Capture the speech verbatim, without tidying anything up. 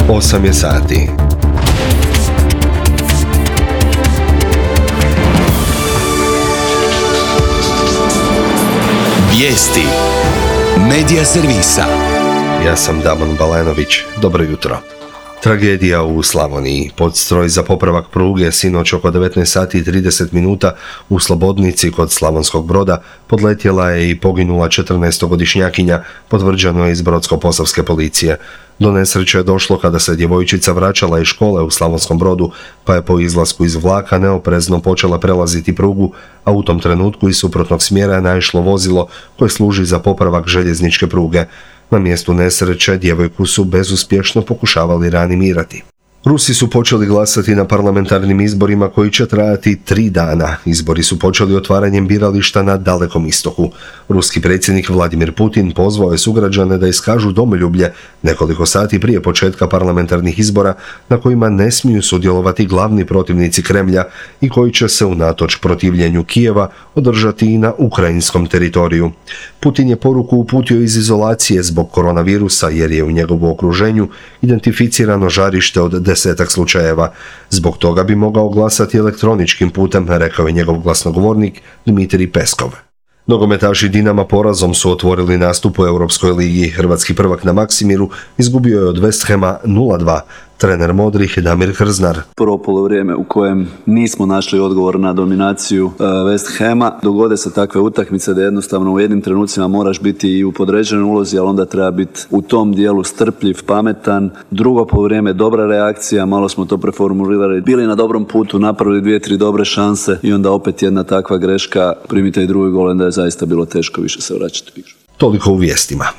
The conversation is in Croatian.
osam je sati. Vijesti Medija servisa. Ja sam Damon Balenović. Dobro jutro. Tragedija u Slavoniji. Podstroj za popravak pruge sinoć oko devetnaest sati i trideset minuta u Slobodnici kod Slavonskog Broda podletjela je i poginula četrnaestogodišnjakinja, potvrđeno je iz Brodsko-posavske policije. Do nesreće je došlo kada se djevojčica vraćala iz škole u Slavonskom Brodu, pa je po izlasku iz vlaka neoprezno počela prelaziti prugu, a u tom trenutku iz suprotnog smjera je naišlo vozilo koje služi za popravak željezničke pruge. Na mjestu nesreće djevojku su bezuspješno pokušavali reanimirati. Rusi su počeli glasati na parlamentarnim izborima koji će trajati tri dana. Izbori su počeli otvaranjem birališta na Dalekom istoku. Ruski predsjednik Vladimir Putin pozvao je sugrađane da iskažu domoljublje nekoliko sati prije početka parlamentarnih izbora na kojima ne smiju sudjelovati glavni protivnici Kremlja i koji će se unatoč protivljenju Kijeva održati i na ukrajinskom teritoriju. Putin je poruku uputio iz izolacije zbog koronavirusa jer je u njegovu okruženju identificirano žarište od desetak slučajeva. Zbog toga bi mogao glasati elektroničkim putem, rekao je njegov glasnogovornik Dmitrij Peskov. Nogometaši Dinama porazom su otvorili nastup u Europskoj ligi. Hrvatski prvak na Maksimiru izgubio je od West Hama nula dva. Trener modrih Damir Krznar. Prvo polovrijeme u kojem nismo našli odgovor na dominaciju uh, West Hama. Dogode se takve utakmice da jednostavno u jednim trenucima moraš biti i u podređenoj ulozi, ali onda treba biti u tom dijelu strpljiv, pametan. Drugo polovrijeme dobra reakcija, malo smo to preformulirali. Bili na dobrom putu, napravili dvije, tri dobre šanse i onda opet jedna takva greška. Primite i drugi gol, onda je zaista bilo teško više se vraćati. Toliko u vijestima.